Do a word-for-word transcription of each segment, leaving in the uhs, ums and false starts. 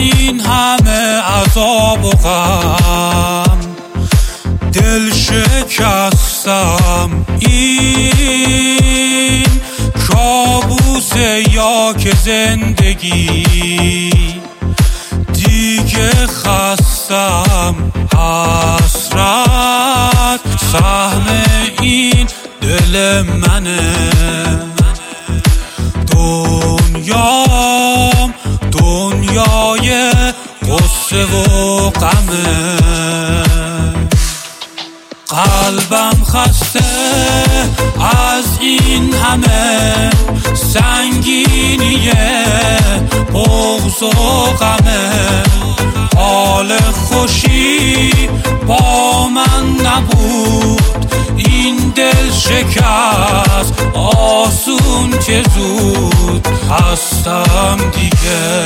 این همه عذاب و غم دل شکستم، این کابوس یا که زندگی دیگه خستم، حسرت سهم این دل منه، دنیام دنیای قصه و غمه، قلبم خسته از این همه سنگینیه، بغض و غمه، حال خوشی با من نبود، این دل شکست آسون که زود هستم دیگه.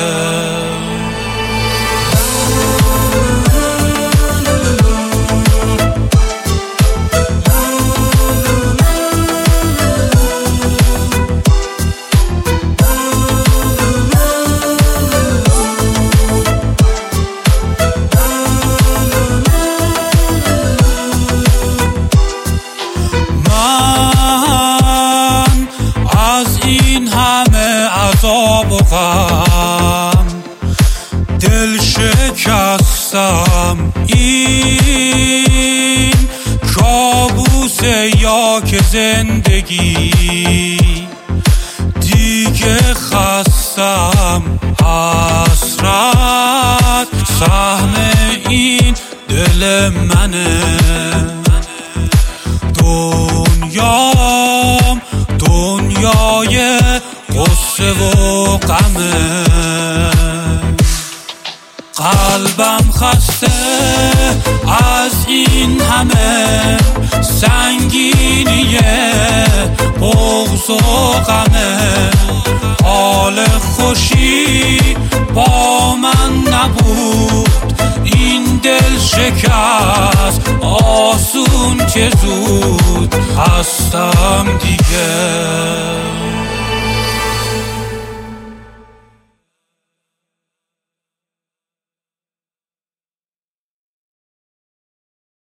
عذاب و غم دل شکستم، این کابوس یا که زندگی دیگه خستم، حسرت سهم این دل منه، دنیام دنیای قصه و غمه، قلبم خسته از این همه سنگینیه، بغض و غمه، حال خوشی با من نبود، این دل شکست آسون که زود هستم دیگه.